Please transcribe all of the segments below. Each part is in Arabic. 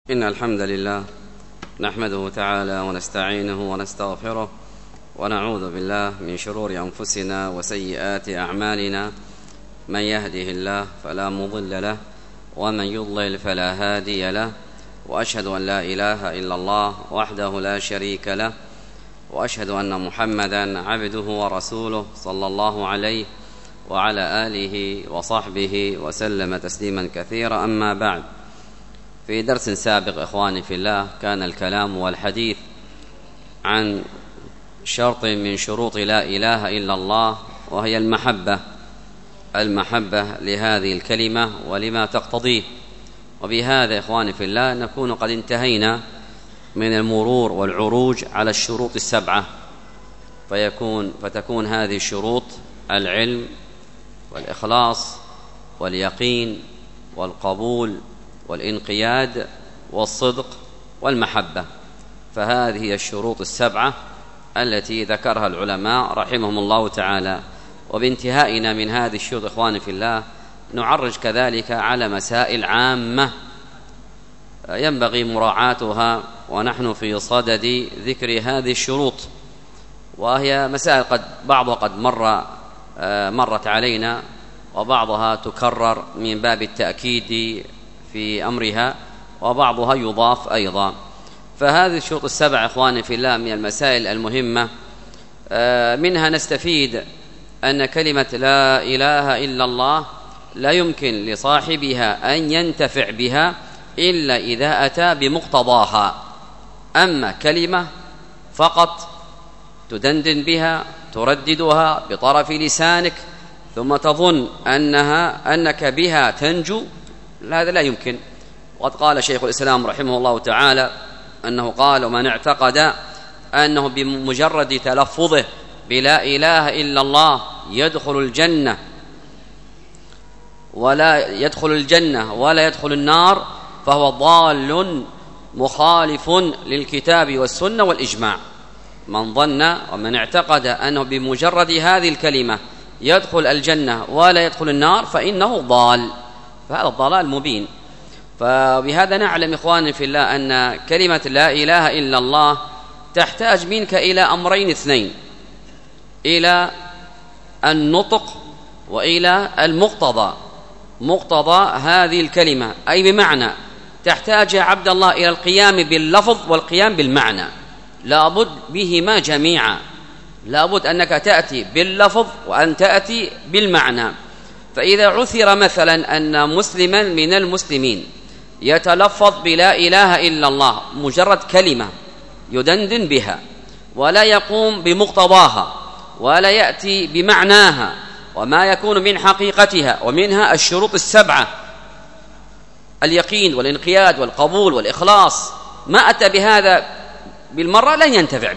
إن الحمد لله نحمده تعالى ونستعينه ونستغفره ونعوذ بالله من شرور أنفسنا وسيئات أعمالنا. من يهده الله فلا مضل له ومن يضلل فلا هادي له، وأشهد أن لا إله إلا الله وحده لا شريك له، وأشهد أن محمدا عبده ورسوله صلى الله عليه وعلى آله وصحبه وسلم تسليما كثيرا. أما بعد، في درس سابق إخواني في الله كان الكلام والحديث عن شرط من شروط لا إله إلا الله، وهي المحبة لهذه الكلمة ولما تقتضيه. وبهذا إخواني في الله نكون قد انتهينا من المرور والعروج على الشروط السبعة، فتكون هذه الشروط العلم والإخلاص واليقين والقبول والإنقياد والصدق والمحبة. فهذه هي الشروط السبعة التي ذكرها العلماء رحمهم الله تعالى. وبانتهائنا من هذه الشروط إخواني في الله نعرج كذلك على مسائل عامة ينبغي مراعاتها ونحن في صدد ذكر هذه الشروط، وهي مسائل بعضها قد مرت علينا، وبعضها تكرر من باب التأكيد في أمرها، وبعضها يضاف أيضا. فهذه الشروط السبع إخواني في الله من المسائل المهمة. منها نستفيد أن كلمة لا إله إلا الله لا يمكن لصاحبها أن ينتفع بها إلا إذا أتى بمقتضاها. أما كلمة فقط تدندن بها ترددها بطرف لسانك ثم تظن أنك بها تنجو، هذا لا يمكن. وقد قال شيخ الإسلام رحمه الله تعالى أنه قال: ومن اعتقد أنه بمجرد تلفظه بلا إله إلا الله يدخل الجنة ولا يدخل النار فهو ضال مخالف للكتاب والسنة والإجماع. من ظن ومن اعتقد أنه بمجرد هذه الكلمة يدخل الجنة ولا يدخل النار فإنه ضال، فهذا الضلال مبين. فبهذا نعلم إخواني في الله أن كلمة لا إله إلا الله تحتاج منك إلى أمرين اثنين: إلى النطق وإلى المقتضى. مقتضى هذه الكلمة أي بمعنى تحتاج يا عبد الله إلى القيام باللفظ والقيام بالمعنى، لابد بهما جميعا، لابد أنك تأتي باللفظ وأن تأتي بالمعنى. فإذا عثر مثلا أن مسلما من المسلمين يتلفظ بلا إله إلا الله مجرد كلمة يدندن بها ولا يقوم بمقتضاها ولا يأتي بمعناها وما يكون من حقيقتها، ومنها الشروط السبعة: اليقين والانقياد والقبول والإخلاص، ما أتى بهذا بالمرة لن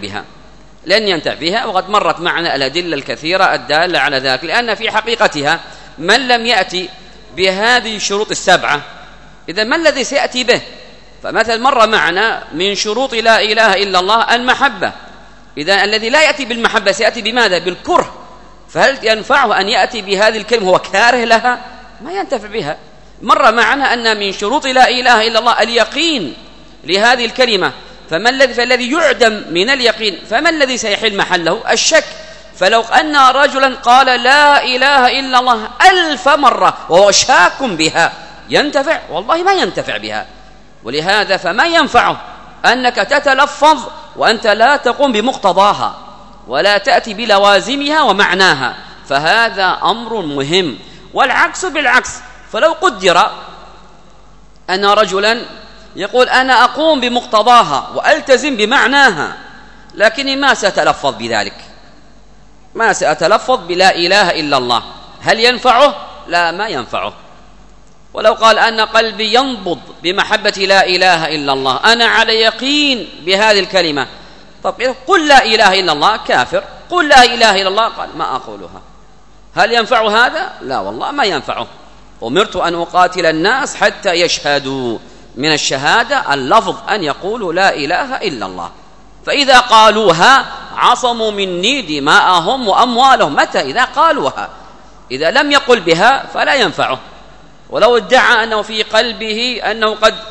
ينتفع بها. وقد مرت معنا الأدلة الكثيرة الدالة على ذلك، لأن في حقيقتها من لم يأتي بهذه الشروط السبعة إذا ما الذي سيأتي به؟ فمثل مر معنا من شروط لا إله إلا الله المحبة، إذا الذي لا يأتي بالمحبة سيأتي بماذا؟ بالكره. فهل ينفعه أن يأتي بهذه الكلمة هو كاره لها؟ ما ينتفع بها. مر معنا أن من شروط لا إله إلا الله اليقين لهذه الكلمة، فالذي يعدم من اليقين فما الذي سيحل محله؟ الشك. فلو أن رجلا قال لا إله إلا الله 1000 مرة وهو شاك بها ينتفع؟ والله ما ينتفع بها. ولهذا فما ينفعه أنك تتلفظ وأنت لا تقوم بمقتضاها ولا تأتي بلوازمها ومعناها، فهذا أمر مهم. والعكس بالعكس، فلو قدر أن رجلا يقول أنا أقوم بمقتضاها وألتزم بمعناها لكني ما سأتلفظ بذلك، ما سأتلفظ بلا إله إلا الله، هل ينفعه؟ لا، ما ينفعه. ولو قال أن قلبي ينبض بمحبة لا إله إلا الله، أنا على يقين بهذه الكلمة، طب قل لا إله إلا الله، كافر. قل لا إله إلا الله، قال ما أقولها، هل ينفع هذا؟ لا والله ما ينفعه. أمرت أن أقاتل الناس حتى يشهدوا، من الشهادة اللفظ أن يقولوا لا إله إلا الله، فإذا قالوها عصموا مني دماءهم وأموالهم. متى؟ إذا قالوها. إذا لم يقل بها فلا ينفعه. ولو ادعى أنه في قلبه أنه قد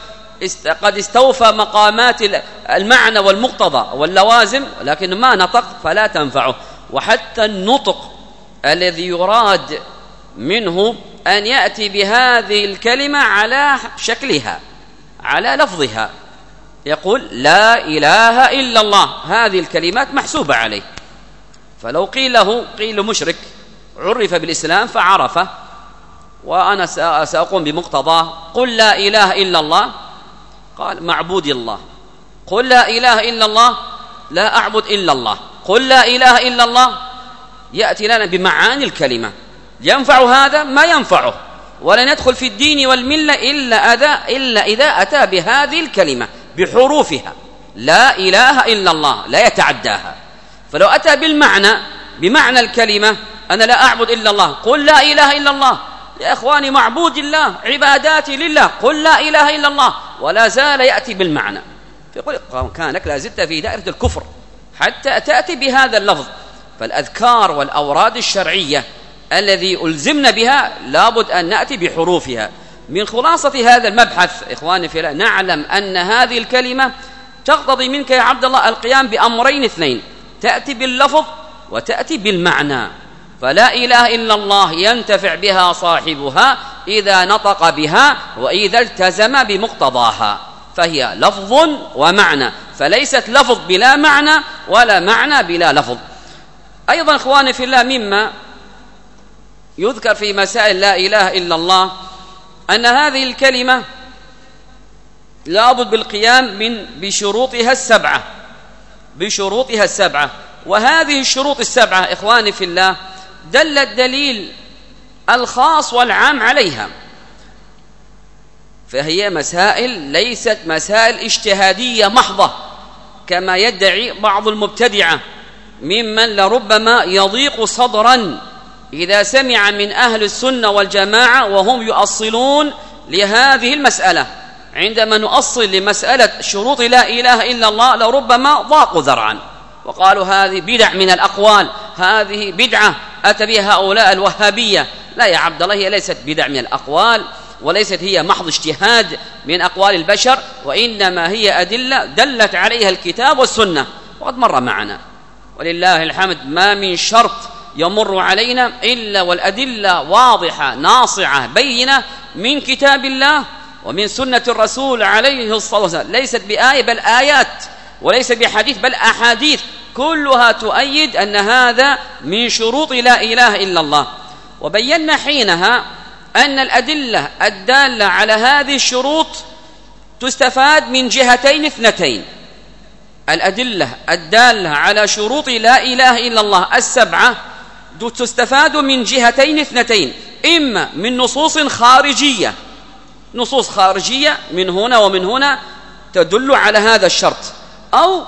قد استوفى مقامات المعنى والمقتضى واللوازم، لكن ما نطق فلا تنفعه. وحتى النطق الذي يراد منه أن يأتي بهذه الكلمة على شكلها على لفظها، يقول لا إله إلا الله، هذه الكلمات محسوبة عليه. فلو قيل مشرك عرف بالإسلام فعرفه، وأنا سأقوم بمقتضاه، قل لا إله إلا الله، قال معبودي الله. قل لا إله إلا الله، لا أعبد إلا الله. قل لا إله إلا الله، يأتي لنا بمعاني الكلمة. ينفع هذا؟ ما ينفعه، ولن يدخل في الدين والملة إلا إذا أتى بهذه الكلمة بحروفها، لا إله إلا الله، لا يتعداها. فلو أتى بمعنى الكلمة، أنا لا أعبد إلا الله، قل لا إله إلا الله، يا إخواني معبود الله، عباداتي لله، قل لا إله إلا الله، ولا زال يأتي بالمعنى. فيقول كانك لا زلت في دائرة الكفر حتى تأتي بهذا اللفظ. فالأذكار والأوراد الشرعية الذي ألزمنا بها لابد أن نأتي بحروفها. من خلاصة هذا المبحث إخواني في الله، نعلم أن هذه الكلمة تقتضي منك يا عبد الله القيام بأمرين اثنين، تأتي باللفظ وتأتي بالمعنى. فلا إله إلا الله ينتفع بها صاحبها إذا نطق بها وإذا التزم بمقتضاها، فهي لفظ ومعنى، فليست لفظ بلا معنى ولا معنى بلا لفظ. أيضا إخواني في الله، مما يذكر في مسائل لا إله إلا الله أن هذه الكلمة لابد بالقيام بشروطها السبعة. وهذه الشروط السبعة إخواني في الله دل الدليل الخاص والعام عليها، فهي مسائل ليست مسائل اجتهادية محضة كما يدعي بعض المبتدعة ممن لربما يضيق صدرا إذا سمع من أهل السنة والجماعة وهم يؤصلون لهذه المسألة. عندما نؤصل لمسألة شروط لا إله إلا الله لربما ضاقوا ذرعا وقالوا هذه بدع من الأقوال، هذه بدعة أتى بها هؤلاء الوهابية. لا يا عبد الله، هي ليست بدع من الأقوال، وليست هي محض اجتهاد من أقوال البشر، وإنما هي أدلة دلت عليها الكتاب والسنة، وقد مر معنا ولله الحمد ما من شرط يمر علينا إلا والأدلة واضحة ناصعة بينة من كتاب الله ومن سنة الرسول عليه الصلاة والسلام، ليست بآية بل آيات، وليس بحديث بل أحاديث، كلها تؤيد أن هذا من شروط لا إله إلا الله. وبينا حينها أن الأدلة الدالة على هذه الشروط تستفاد من جهتين اثنتين. الأدلة الدالة على شروط لا إله إلا الله السبعة تستفاد من جهتين اثنتين، إما من نصوص خارجية، نصوص خارجية من هنا ومن هنا تدل على هذا الشرط، أو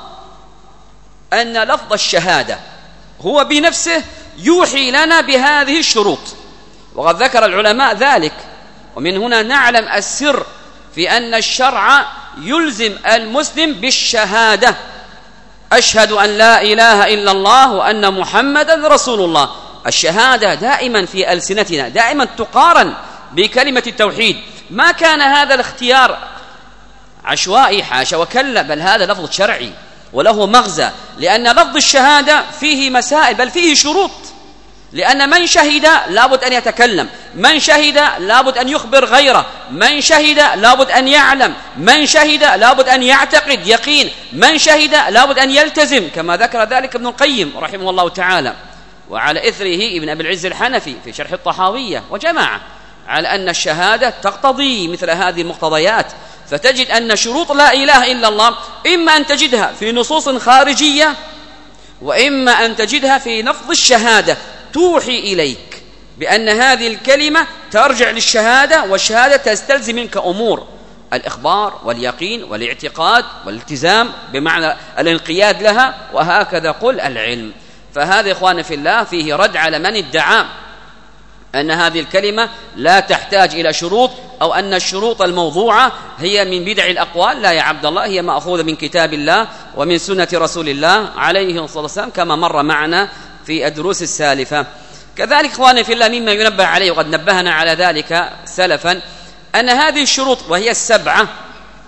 أن لفظ الشهادة هو بنفسه يوحي لنا بهذه الشروط، وقد ذكر العلماء ذلك. ومن هنا نعلم السر في أن الشرع يلزم المسلم بالشهادة، أشهد أن لا إله إلا الله وأن محمدا رسول الله. الشهادة دائما في ألسنتنا دائما تقارن بكلمة التوحيد، ما كان هذا الاختيار عشوائي حاشا وكلا، بل هذا لفظ شرعي وله مغزى، لأن لفظ الشهادة فيه مسائل بل فيه شروط. لأن من شهد لابد أن يتكلم، من شهد لابد أن يخبر غيره، من شهد لابد أن يعلم، من شهد لابد أن يعتقد يقين، من شهد لابد أن يلتزم، كما ذكر ذلك ابن القيم رحمه الله تعالى، وعلى إثره ابن أبي العز الحنفي في شرح الطحاوية وجماعة، على أن الشهادة تقتضي مثل هذه المقتضيات. فتجد أن شروط لا إله إلا الله إما أن تجدها في نصوص خارجية، وإما أن تجدها في لفظ الشهادة توحي إليك بأن هذه الكلمة ترجع للشهادة، والشهادة تستلزم منك أمور الإخبار واليقين والاعتقاد والالتزام بمعنى الانقياد لها، وهكذا قل العلم. فهذا إخواني في الله فيه رد على من ادعى أن هذه الكلمة لا تحتاج إلى شروط، أو أن الشروط الموضوعة هي من بدع الأقوال. لا يا عبد الله، هي مأخوذة من كتاب الله ومن سنة رسول الله عليه الصلاة والسلام كما مر معنا في الدروس السالفة. كذلك إخواني في الله مما ينبه عليه، وقد نبهنا على ذلك سلفا، أن هذه الشروط وهي السبعة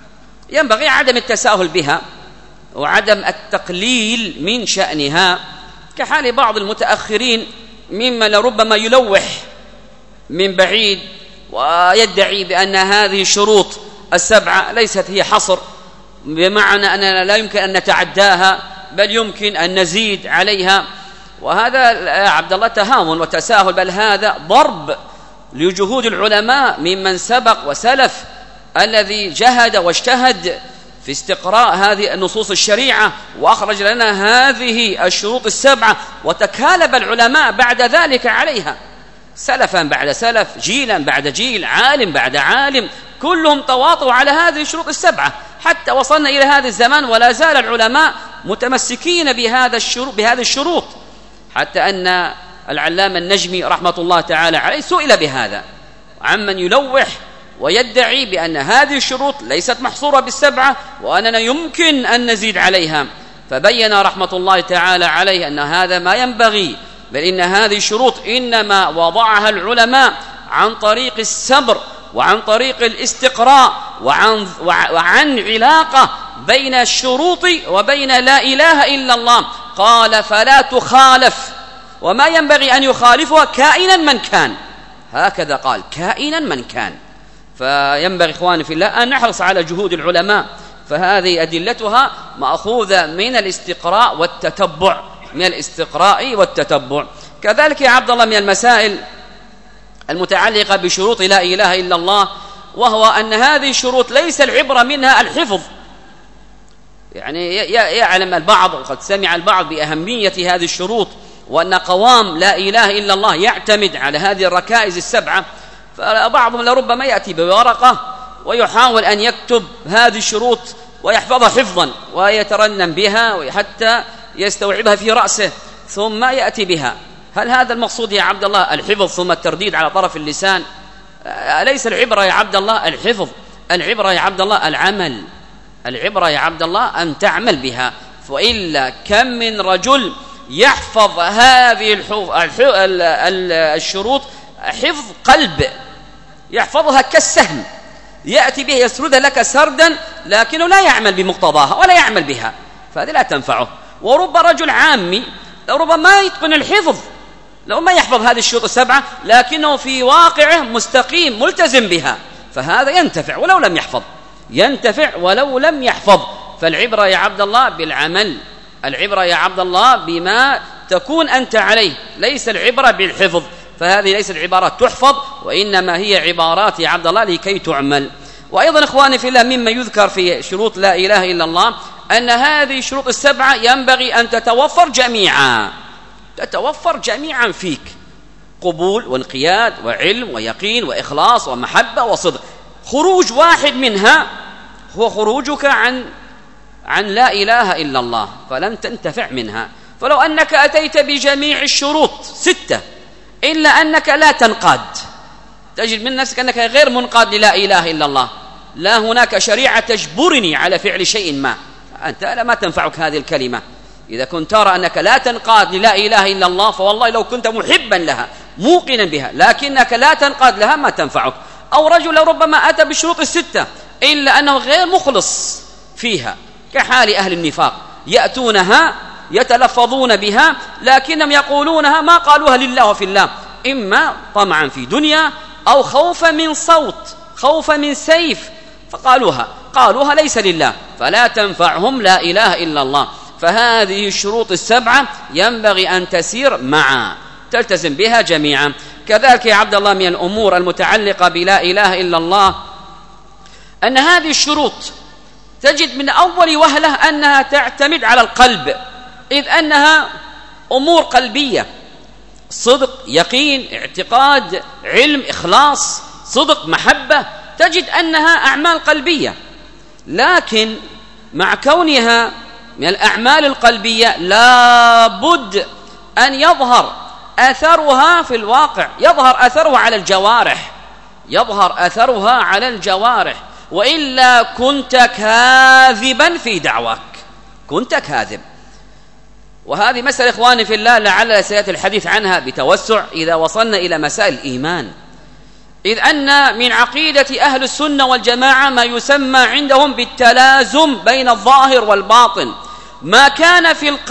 ينبغي عدم التساهل بها وعدم التقليل من شأنها، كحال بعض المتأخرين ممن لربما يلوح من بعيد ويدعي بأن هذه الشروط السبعة ليست هي حصر، بمعنى أننا لا يمكن أن نتعداها بل يمكن أن نزيد عليها، وهذا يا عبد الله تهاون وتساهل، بل هذا ضرب لجهود العلماء ممن سبق وسلف الذي جهد واجتهد في استقراء هذه النصوص الشريعة وأخرج لنا هذه الشروط السبعة، وتكالب العلماء بعد ذلك عليها سلفا بعد سلف، جيلا بعد جيل، عالم بعد عالم، كلهم تواطؤوا على هذه الشروط السبعة حتى وصلنا إلى هذا الزمان، ولا زال العلماء متمسكين بهذه الشروط، حتى أن العلامة النجمي رحمة الله تعالى عليه سئل بهذا عمن يلوح ويدعي بأن هذه الشروط ليست محصورة بالسبعة وأننا يمكن أن نزيد عليها، فبين رحمة الله تعالى عليه أن هذا ما ينبغي، بل إن هذه الشروط إنما وضعها العلماء عن طريق السبر وعن طريق الاستقراء وعن علاقة بين الشروط وبين لا إله إلا الله. قال فلا تخالف، وما ينبغي أن يخالفها كائنا من كان، هكذا قال كائنا من كان. فينبغي إخواني في الله أن نحرص على جهود العلماء، فهذه أدلتها مأخوذة من الاستقراء والتتبع، من الاستقراء والتتبع. كذلك يا عبد الله من المسائل المتعلقة بشروط لا إله إلا الله، وهو أن هذه الشروط ليس العبرة منها الحفظ، يعني يعلم البعض وقد سمع البعض بأهمية هذه الشروط، وأن قوام لا إله إلا الله يعتمد على هذه الركائز السبعة، فبعضهم لربما يأتي بورقة ويحاول أن يكتب هذه الشروط ويحفظها حفظا ويترنم بها حتى يستوعبها في رأسه ثم يأتي بها. هل هذا المقصود يا عبد الله الحفظ ثم الترديد على طرف اللسان؟ أليس العبرة يا عبد الله الحفظ، العبرة يا عبد الله العمل، العبرة يا عبد الله أن تعمل بها، وإلا كم من رجل يحفظ هذه الشروط حفظ قلب، يحفظها كالسهم، يأتي به يسردها لك سردا لكنه لا يعمل بمقتضاها ولا يعمل بها، فهذه لا تنفعه. ورب رجل عامي ربما ما يتقن الحفظ، لو ما يحفظ هذه الشروط السبعة لكنه في واقعه مستقيم ملتزم بها، فهذا ينتفع ولو لم يحفظ، ينتفع ولو لم يحفظ. فالعبرة يا عبد الله بالعمل، العبرة يا عبد الله بما تكون أنت عليه، ليس العبرة بالحفظ، فهذه ليست عبارات تحفظ وإنما هي عبارات يا عبد الله لكي تعمل. وأيضا إخواني في الله مما يذكر في شروط لا إله إلا الله أن هذه الشروط السبعة ينبغي أن تتوفر جميعا، تتوفر جميعا فيك، قبول وانقياد وعلم ويقين وإخلاص ومحبة وصدق. خروج واحد منها هو خروجك عن لا إله إلا الله، فلن تنتفع منها. فلو أنك أتيت بجميع الشروط 6 إلا أنك لا تنقاد، تجد من نفسك أنك غير منقاد للا إله إلا الله، لا هناك شريعة تجبرني على فعل شيء ما، أنت ما تنفعك هذه الكلمة. إذا كنت ترى أنك لا تنقاد للا إله إلا الله، فوالله لو كنت محبا لها موقنا بها لكنك لا تنقاد لها ما تنفعك. أو رجل ربما أتى بالشروط 6 إلا أنه غير مخلص فيها، كحال أهل النفاق، يأتونها يتلفظون بها لكنهم يقولونها ما قالوها لله وفي الله، إما طمعا في دنيا أو خوفا من صوت، خوفا من سيف، قالوها ليس لله، فلا تنفعهم لا إله إلا الله. فهذه الشروط السبعة ينبغي أن تسير معا، تلتزم بها جميعا. كذلك يا عبد الله من الأمور المتعلقة بلا إله إلا الله أن هذه الشروط تجد من أول وهلة أنها تعتمد على القلب، إذ أنها أمور قلبية، صدق، يقين، اعتقاد، علم، إخلاص، صدق، محبة، تجد أنها أعمال قلبية. لكن مع كونها من الأعمال القلبية لا بد أن يظهر أثرها في الواقع، يظهر أثرها على الجوارح، يظهر أثرها على الجوارح، وإلا كنت كاذبا في دعواك، كنت كاذب. وهذه مسألة إخواني في الله لعل سيأتي الحديث عنها بتوسع إذا وصلنا إلى مسائل الإيمان. إذ أن من عقيدة أهل السنة والجماعة ما يسمى عندهم بالتلازم بين الظاهر والباطن. ما كان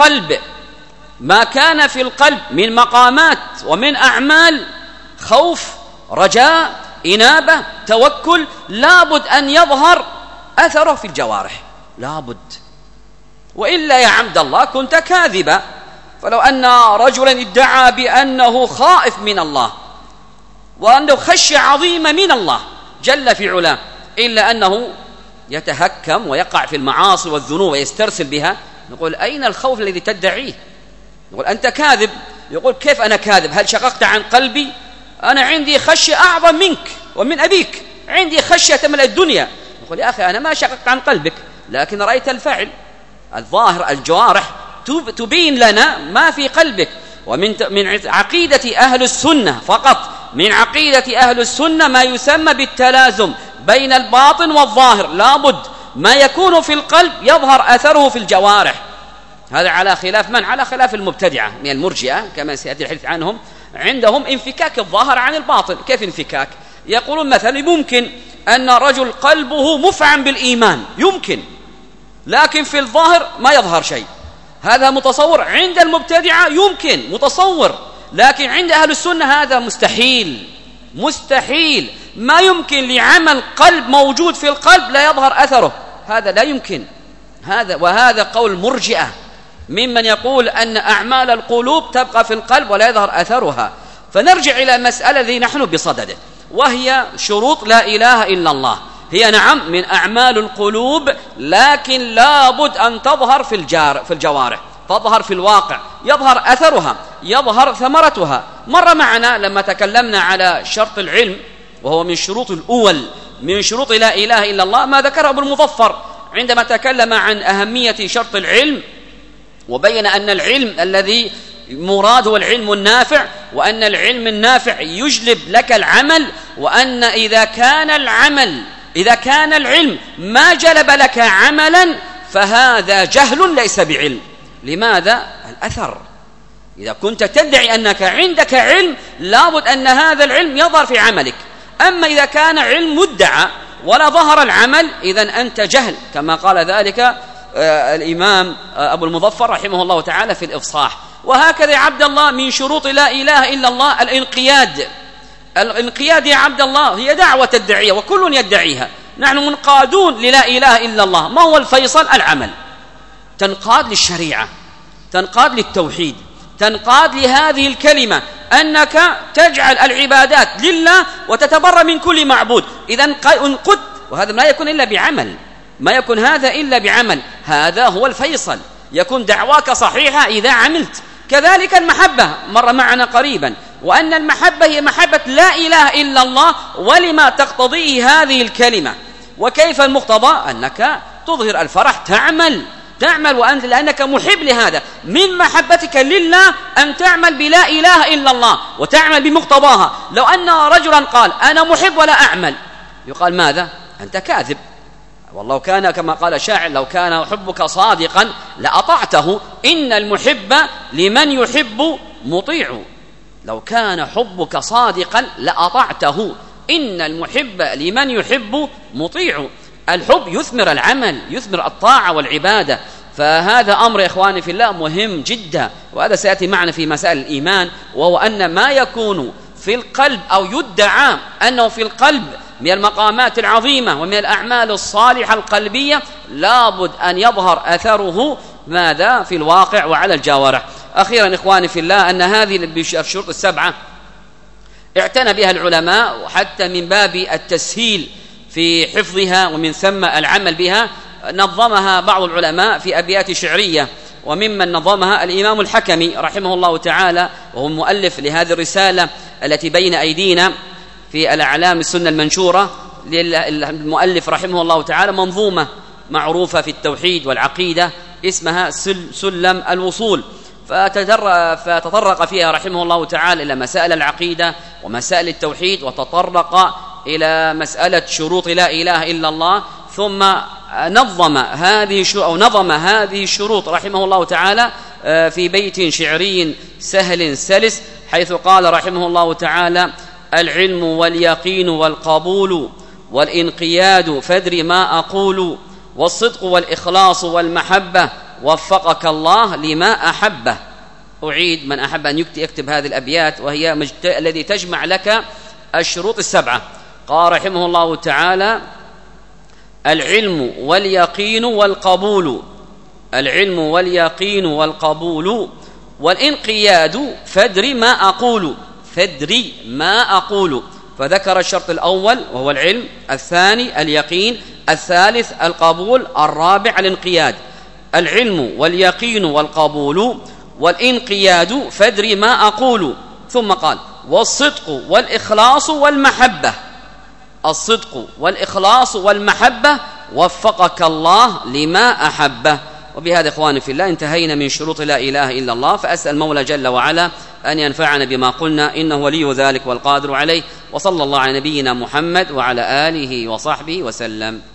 في القلب من مقامات ومن أعمال خوف، رجاء، إنابة، توكل، لابد أن يظهر أثره في الجوارح، لابد، وإلا يا عبد الله كنت كاذبا. فلو أن رجلا ادعى بأنه خائف من الله وأنه خشية عظيمة من الله جل في علاه، إلا أنه يتهكم ويقع في المعاصي والذنوب ويسترسل بها، نقول أين الخوف الذي تدعيه؟ نقول أنت كاذب. يقول كيف أنا كاذب؟ هل شققت عن قلبي؟ أنا عندي خشية أعظم منك ومن أبيك، عندي خشية تملأ الدنيا. نقول يا أخي أنا ما شققت عن قلبك، لكن رأيت الفعل، الظاهر، الجوارح تبين لنا ما في قلبك. ومن عقيدة أهل السنة فقط، من عقيدة أهل السنة ما يسمى بالتلازم بين الباطن والظاهر، لابد ما يكون في القلب يظهر أثره في الجوارح. هذا على خلاف من؟ على خلاف المبتدعة من المرجئة كما سيأتي الحديث عنهم. عندهم انفكاك الظاهر عن الباطن. كيف انفكاك؟ يقولون مثلا ممكن أن رجل قلبه مفعم بالإيمان، يمكن، لكن في الظاهر ما يظهر شيء. هذا متصور عند المبتدعة، يمكن، متصور، لكن عند أهل السنة هذا مستحيل، مستحيل. ما يمكن لعمل قلب موجود في القلب لا يظهر أثره، هذا لا يمكن. وهذا قول مرجئة ممن يقول أن أعمال القلوب تبقى في القلب ولا يظهر أثرها. فنرجع إلى مسألة ذي نحن بصدده، وهي شروط لا إله إلا الله. هي نعم من أعمال القلوب، لكن لابد أن تظهر في الجوارح، تظهر في الواقع، يظهر أثرها، يظهر ثمرتها. مر معنا لما تكلمنا على شرط العلم، وهو من شروط الأول من شروط لا إله إلا الله، ما ذكره أبو المظفر عندما تكلم عن أهمية شرط العلم، وبين أن العلم الذي مراد هو العلم النافع، وأن العلم النافع يجلب لك العمل، وأن إذا كان العلم ما جلب لك عملا فهذا جهل ليس بعلم. لماذا؟ الأثر. إذا كنت تدعي أنك عندك علم، لابد أن هذا العلم يظهر في عملك. أما إذا كان علم مدعى ولا ظهر العمل، إذن أنت جهل، كما قال ذلك الإمام أبو المظفر رحمه الله تعالى في الإفصاح. وهكذا يا عبد الله من شروط لا إله إلا الله الانقياد. الانقياد يا عبد الله هي دعوة الداعية وكل يدعيها، نحن منقادون للا إله إلا الله. ما هو الفيصل؟ العمل. تنقاد للشريعة، تنقاد للتوحيد، تنقاد لهذه الكلمة، أنك تجعل العبادات لله وتتبرأ من كل معبود. إذا انقد، وهذا ما يكون إلا بعمل، ما يكون هذا إلا بعمل. هذا هو الفيصل، يكون دعواك صحيحة إذا عملت. كذلك المحبة مر معنا قريبا، وأن المحبة هي محبة لا إله إلا الله ولما تقتضيه هذه الكلمة. وكيف المقتضى؟ أنك تظهر الفرح، تعمل وأنت لأنك محب لهذا. من محبتك لله أن تعمل بلا إله إلا الله وتعمل بمقتضاها. لو أن رجلا قال أنا محب ولا أعمل، يقال ماذا؟ أنت كاذب. والله كان كما قال شاعر لو كان حبك صادقا لأطعته، إن المحب لمن يحب مطيع. لو كان حبك صادقا لأطعته، إن المحب لمن يحب مطيع. الحب يثمر العمل، يثمر الطاعة والعبادة. فهذا أمر يا إخواني في الله مهم جدا، وهذا سيأتي معنا في مسائل الإيمان، وهو أن ما يكون في القلب أو يدعى أنه في القلب من المقامات العظيمة ومن الأعمال الصالحة القلبية، لابد أن يظهر أثره ماذا؟ في الواقع وعلى الجوارح. أخيرا إخواني في الله، أن هذه الشروط السبعة اعتنى بها العلماء، وحتى من باب التسهيل في حفظها ومن ثم العمل بها نظمها بعض العلماء في أبيات شعرية. وممن نظمها الإمام الحكمي رحمه الله تعالى، وهو مؤلف لهذه الرسالة التي بين أيدينا في الأعلام السنة المنشورة للمؤلف رحمه الله تعالى، منظومة معروفة في التوحيد والعقيدة اسمها سلم الوصول. فتطرق فيها رحمه الله تعالى إلى مسائل العقيدة ومسائل التوحيد، وتطرق إلى مسألة شروط لا إله إلا الله، ثم نظم هذه الشروط رحمه الله تعالى في بيت شعري سهل سلس، حيث قال رحمه الله تعالى: العلم واليقين والقبول والانقياد فادر ما أقول والصدق والإخلاص والمحبة وفقك الله لما أحبه. أعيد من أحب أن يكتب هذه الأبيات، وهي الذي تجمع لك الشروط السبعة. قال رحمه الله تعالى: العلم واليقين والقبول، العلم واليقين والقبول والانقياد فادر ما أقول، فادر ما أقول. فذكر الشرط الأول وهو العلم، الثاني اليقين، الثالث القبول، الرابع الانقياد. العلم واليقين والقبول والانقياد فادر ما أقول. ثم قال: والصدق والإخلاص والمحبة، الصدق والإخلاص والمحبة وفقك الله لما أحبه. وبهذا إخواني في الله انتهينا من شروط لا إله إلا الله، فأسأل المولى جل وعلا أن ينفعنا بما قلنا، إنه ولي ذلك والقادر عليه. وصلى الله على نبينا محمد وعلى آله وصحبه وسلم.